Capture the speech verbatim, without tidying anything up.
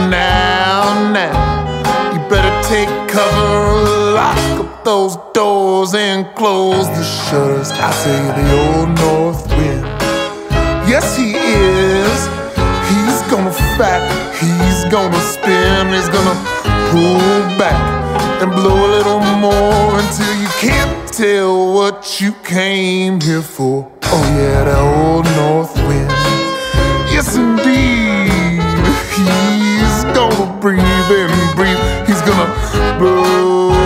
now, now, you better take cover, lock up those doors and close the shutters. I say the old north wind, yes he is. He's gonna fight, he's gonna spin, he's gonna pull back and blow a little more until you can't tell what you came here for. Oh yeah, that old north wind, yes indeed. He's gonna breathe and breathe, he's gonna blow